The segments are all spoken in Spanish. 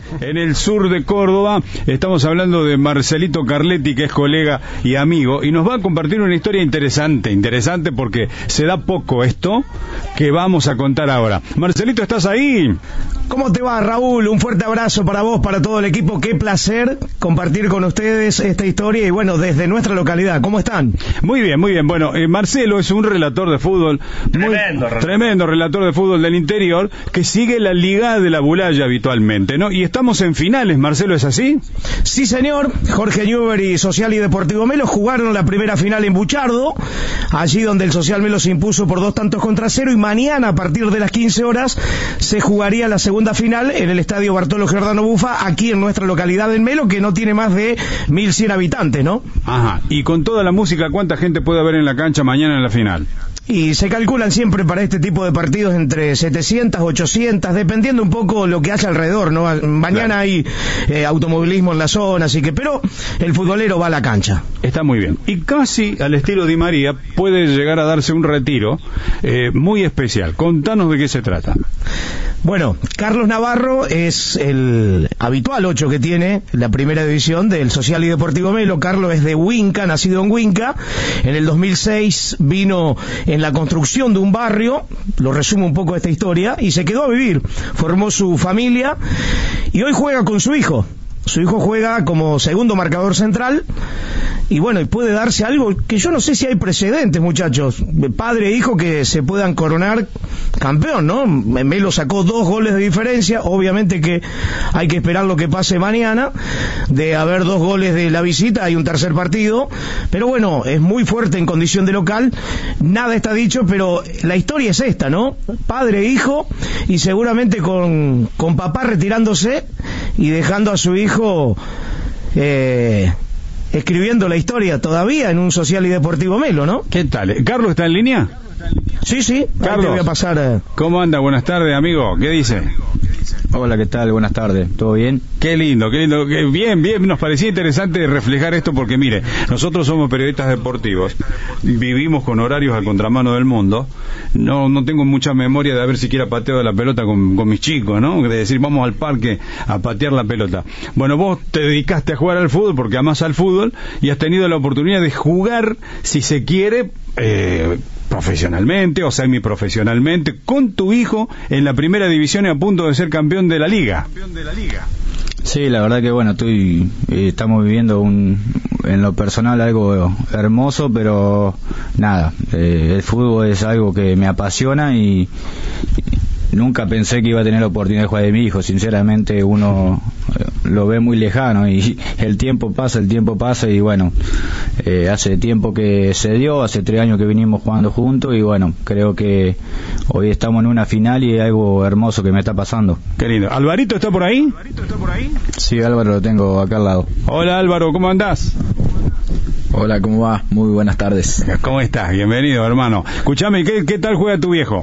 en el sur de Córdoba. Estamos hablando de Marcelito Carletti, que es colega y amigo, y nos va a compartir una historia interesante porque se da poco esto que vamos a contar ahora. Marcelito, ¿estás ahí? ¿Cómo te va, Raúl? Un fuerte abrazo para vos, para todo el equipo. Qué placer compartir con ustedes esta historia y bueno, desde nuestra localidad. ¿Cómo están? Muy bien, muy bien. Bueno, Marcelo es un relator de fútbol, tremendo relator de fútbol del interior, que sigue la Liga de la Bulaya habitualmente, ¿no? Y estamos en finales, Marcelo, ¿es así? Sí, señor. Jorge Newbery y Social y Deportivo Melo jugaron la primera final en Buchardo, allí donde el Social Melo se impuso por 2-0, y mañana a partir de las 15 horas se jugaría la segunda final en el estadio Bartolo Giordano Bufa, aquí en nuestra localidad en Melo, que no tiene más de 1.100 habitantes, ¿no? Ajá. Y con toda la música, ¿cuánta gente puede haber en la cancha mañana en la final? Y se calculan siempre para este tipo de partidos entre 700, 800, dependiendo un poco lo que haya alrededor, ¿no? Mañana hay automovilismo en la zona, así que, pero el futbolero va a la cancha. Está muy bien. Y casi al estilo Di María puede llegar a darse un retiro muy especial. Contanos de qué se trata. Bueno, Carlos Navarro es el habitual 8 que tiene la primera división del Social y Deportivo Melo. Carlos es de Huinca, nacido en Huinca. En el 2006 vino en la construcción de un barrio, lo resumo un poco esta historia, y se quedó a vivir. Formó su familia y hoy juega con su hijo. Su hijo juega como segundo marcador central. Y bueno, y puede darse algo que yo no sé si hay precedentes, muchachos, padre e hijo que se puedan coronar campeón, ¿no? Melo sacó 2 goles de diferencia, obviamente que hay que esperar lo que pase mañana. De haber 2 goles de la visita hay un tercer partido, pero bueno, es muy fuerte en condición de local, nada está dicho, pero la historia es esta, ¿no? Padre e hijo, y seguramente con papá retirándose y dejando a su hijo escribiendo la historia todavía en un Social y Deportivo Melo, ¿no? ¿Qué tal? ¿Carlos está en línea? Sí, Carlos, te voy a pasar. ¿Cómo anda? Buenas tardes, amigo. ¿Qué dice? Hola, ¿qué tal? Buenas tardes. ¿Todo bien? Qué lindo. Bien. Nos parecía interesante reflejar esto porque, mire, nosotros somos periodistas deportivos, vivimos con horarios a contramano del mundo. No tengo mucha memoria de haber siquiera pateado la pelota con mis chicos, ¿no? De decir, vamos al parque a patear la pelota. Bueno, vos te dedicaste a jugar al fútbol porque amás al fútbol y has tenido la oportunidad de jugar, si se quiere, profesionalmente o semiprofesionalmente con tu hijo en la primera división y a punto de ser campeón de la liga. Sí, la verdad que bueno, estamos viviendo en lo personal algo hermoso, pero nada, el fútbol es algo que me apasiona y nunca pensé que iba a tener la oportunidad de jugar de mi hijo. Sinceramente uno lo ve muy lejano y el tiempo pasa y bueno, hace tiempo que se dio, hace 3 años que vinimos jugando juntos y bueno, creo que hoy estamos en una final y es algo hermoso que me está pasando. Qué lindo. ¿Alvarito está por ahí? Sí, Álvaro lo tengo acá al lado. Hola Álvaro, ¿cómo andás? Hola, ¿cómo va? Muy buenas tardes. ¿Cómo estás? Bienvenido, hermano. Escuchame, ¿qué tal juega tu viejo?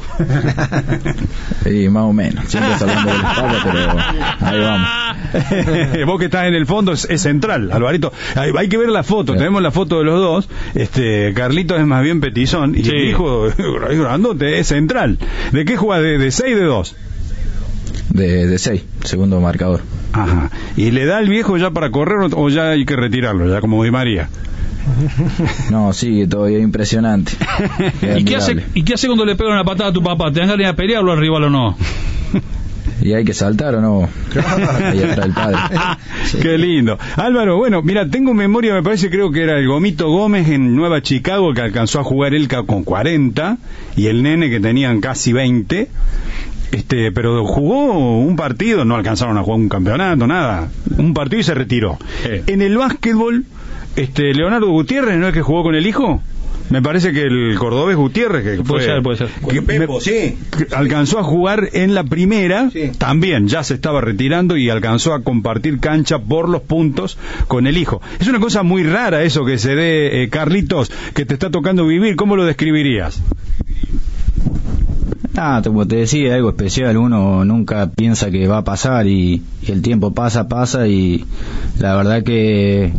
Sí, más o menos. Siempre hablando del espalda, pero ahí vamos. Vos que estás en el fondo es central, Alvarito. Hay que ver la foto, tenemos la foto de los dos. Carlitos es más bien petizón y el hijo grandote es central. ¿De qué juega? ¿De 6 de 2? De 6, segundo marcador. Ajá. ¿Y le da al viejo ya para correr o ya hay que retirarlo, ya como Di María? No, sigue todavía impresionante. ¿Y qué hace cuando le pega una patada a tu papá? ¿Te dan ganas de pelearlo al rival o no? ¿Y hay que saltar o no? Ahí atrás el padre. Sí. Qué lindo. Álvaro, bueno, mira, tengo memoria, me parece, creo que era el Gomito Gómez en Nueva Chicago, que alcanzó a jugar él con 40, y el nene que tenían casi 20. Pero jugó un partido, no alcanzaron a jugar un campeonato, nada. Un partido y se retiró. En el básquetbol, Leonardo Gutiérrez, ¿no es que jugó con el hijo? Me parece que el cordobés Gutiérrez, que puede ser. Que Pepo, sí. Alcanzó a jugar en la primera, sí. También ya se estaba retirando y alcanzó a compartir cancha por los puntos con el hijo. Es una cosa muy rara eso que se dé, Carlitos, que te está tocando vivir. ¿Cómo lo describirías? Como te decía, algo especial. Uno nunca piensa que va a pasar y el tiempo pasa y la verdad que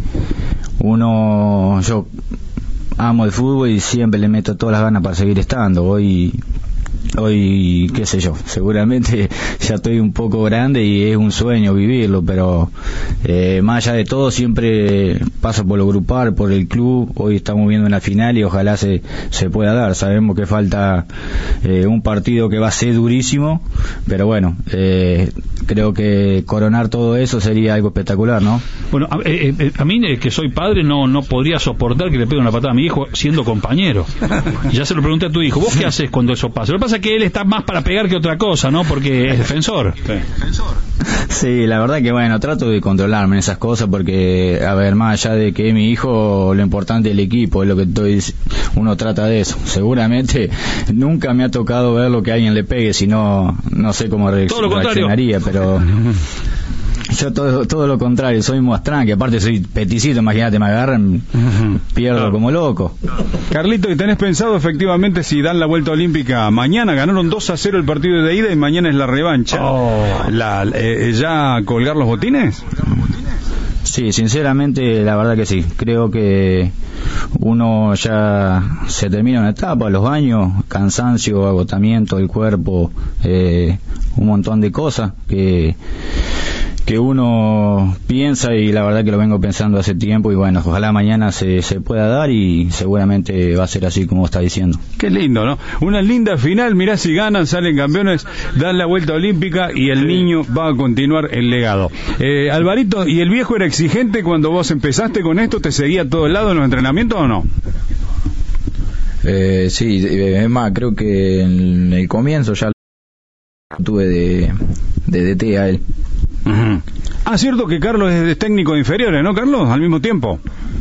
yo amo el fútbol y siempre le meto todas las ganas para seguir estando. Hoy hoy, qué sé yo, seguramente ya estoy un poco grande y es un sueño vivirlo, pero más allá de todo siempre paso por lo grupal, por el club. Hoy estamos viendo una final y ojalá se pueda dar. Sabemos que falta un partido que va a ser durísimo, pero bueno, creo que coronar todo eso sería algo espectacular, ¿no? Bueno, a mí que soy padre no podría soportar que le pegue una patada a mi hijo siendo compañero. Ya se lo pregunté a tu hijo, ¿vos qué haces cuando eso pasa? Lo que pasa es que él está más para pegar que otra cosa, ¿no? Porque es defensor. Sí, la verdad que bueno, trato de controlarme en esas cosas porque, a ver, más allá de que es mi hijo, lo importante es el equipo, es lo que uno trata de eso. Seguramente nunca me ha tocado ver lo que alguien le pegue, si no sé cómo reaccionaría, pero yo todo lo contrario, soy más tranqui, aparte soy peticito, imagínate, me agarran, pierdo como loco. Carlito, ¿y tenés pensado efectivamente si dan la vuelta olímpica mañana? Ganaron 2-0 el partido de ida y mañana es la revancha. ¿Ya colgar los botines? Sí, sinceramente, la verdad que sí. Creo que uno ya se termina una etapa, los años, cansancio, agotamiento del cuerpo, un montón de cosas que uno piensa, y la verdad que lo vengo pensando hace tiempo, y bueno, ojalá mañana se pueda dar y seguramente va a ser así como está diciendo. Qué lindo, ¿no? Una linda final, mirá si ganan, salen campeones, dan la vuelta olímpica y el niño va a continuar el legado. Alvarito, ¿y el viejo era exigente cuando vos empezaste con esto? ¿Te seguía a todos lados en los entrenamientos o no? Sí, es más, creo que en el comienzo ya tuve de DT a él. Uh-huh. Ah, cierto que Carlos es de técnico de inferiores, ¿no, Carlos? Al mismo tiempo.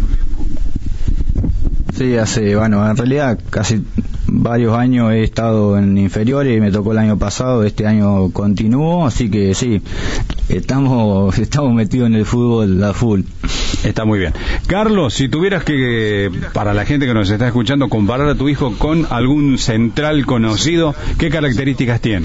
Sí, en realidad casi varios años he estado en inferiores, me tocó el año pasado, este año continúo, así que sí, estamos metidos en el fútbol a full. Está muy bien. Carlos, si tuvieras que, para la gente que nos está escuchando, comparar a tu hijo con algún central conocido, ¿qué características tiene?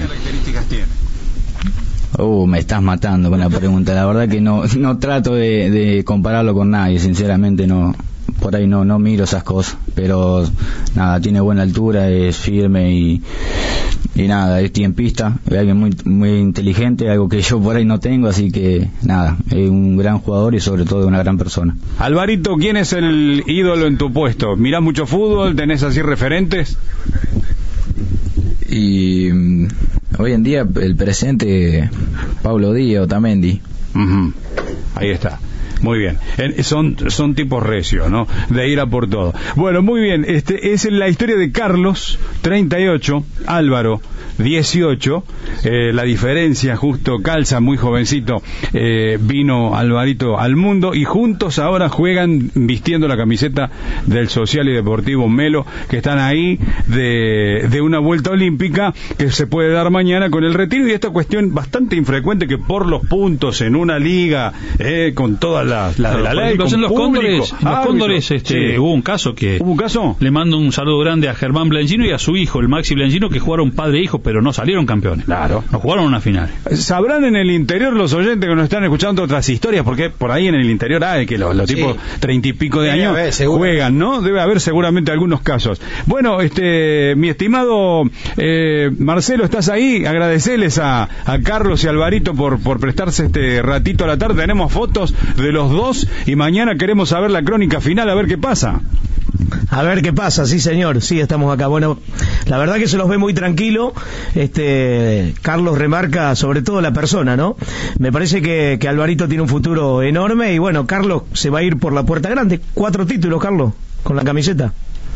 Me estás matando con la pregunta. La verdad que no trato de compararlo con nadie, sinceramente no. Por ahí no miro esas cosas, pero nada, tiene buena altura, es firme y nada, es tiempista, es alguien muy, muy inteligente, algo que yo por ahí no tengo, así que nada, es un gran jugador y sobre todo una gran persona. Alvarito, ¿quién es el ídolo en tu puesto? ¿Mirás mucho fútbol? ¿Tenés así referentes? Y hoy en día el presente, Pablo Díaz, Otamendi. Uh-huh. Ahí está. Muy bien, son tipos recios, ¿no? De ir a por todo. Bueno, muy bien, es la historia de Carlos, 38, Álvaro, 18, la diferencia justo calza, muy jovencito, vino Alvarito al mundo y juntos ahora juegan vistiendo la camiseta del Social y Deportivo Melo, que están ahí de una vuelta olímpica que se puede dar mañana con el retiro y esta cuestión bastante infrecuente que por los puntos en una liga, con todas la de la ley, en los Cóndores, sí. Hubo un caso que... ¿Hubo un caso? Le mando un saludo grande a Germán Blangino y a su hijo, el Maxi Blangino, que jugaron padre e hijo, pero no salieron campeones. Claro. No jugaron una final. ¿Sabrán en el interior los oyentes que nos están escuchando otras historias? Porque por ahí en el interior hay que los tipos 30 y pico de años juegan, ¿no? Debe haber seguramente algunos casos. Bueno, mi estimado Marcelo, ¿estás ahí? Agradecerles a Carlos y Alvarito por prestarse este ratito a la tarde. Tenemos fotos de los dos y mañana queremos saber la crónica final, a ver qué pasa. A ver qué pasa, sí señor, sí estamos acá. Bueno, la verdad que se los ve muy tranquilo. Carlos remarca sobre todo la persona, ¿no? Me parece que Alvarito tiene un futuro enorme y bueno, Carlos se va a ir por la puerta grande. 4 títulos, Carlos, con la camiseta.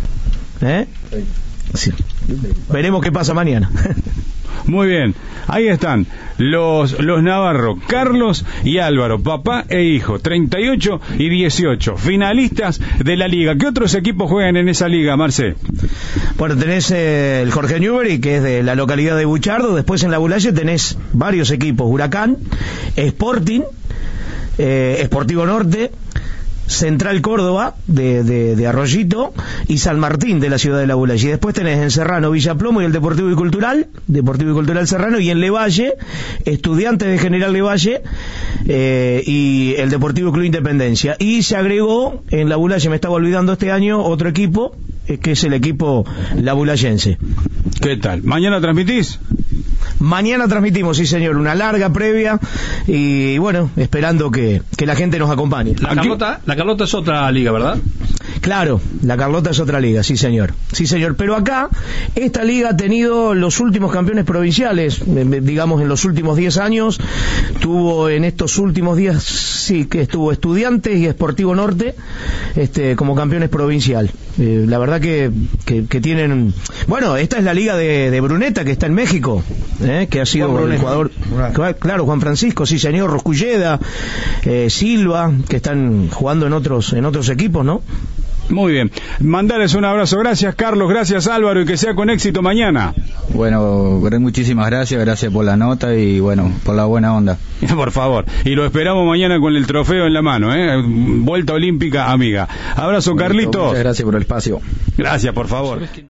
Sí. Veremos qué pasa mañana. Muy bien, ahí están los Navarro, Carlos y Álvaro, papá e hijo, 38 y 18, finalistas de la liga. ¿Qué otros equipos juegan en esa liga, Marce? Bueno, tenés el Jorge Newbery, que es de la localidad de Buchardo. Después en la Bulaye tenés varios equipos: Huracán, Sporting, Sportivo Norte, Central Córdoba de Arroyito y San Martín de la ciudad de La Bulaye. Y después tenés en Serrano, Villa Plomo y el Deportivo y Cultural Serrano, y en Levalle, Estudiantes de General Levalle y el Deportivo Club Independencia. Y se agregó en La Bulaye, me estaba olvidando este año, otro equipo que es el equipo labulayense. ¿Qué tal? ¿Mañana transmitís? Mañana transmitimos, sí señor, una larga previa y bueno, esperando que la gente nos acompañe. La Carlota es otra liga, ¿verdad? Claro, la Carlota es otra liga, sí señor, pero acá esta liga ha tenido los últimos campeones provinciales, digamos en los últimos 10 años, tuvo en estos últimos días, sí, que estuvo Estudiantes y Sportivo Norte como campeones provincial. La verdad que tienen, bueno, esta es la liga de Bruneta que está en México, que ha sido el jugador, claro, Juan Francisco, sí señor, Rosculleda, Silva, que están jugando en otros equipos, ¿no? Muy bien. Mandarles un abrazo. Gracias, Carlos. Gracias, Álvaro. Y que sea con éxito mañana. Bueno, muchísimas gracias por la nota y bueno, por la buena onda. Por favor. Y lo esperamos mañana con el trofeo en la mano, Vuelta olímpica, amiga. Abrazo, Carlitos. Muchas gracias por el espacio. Gracias, por favor.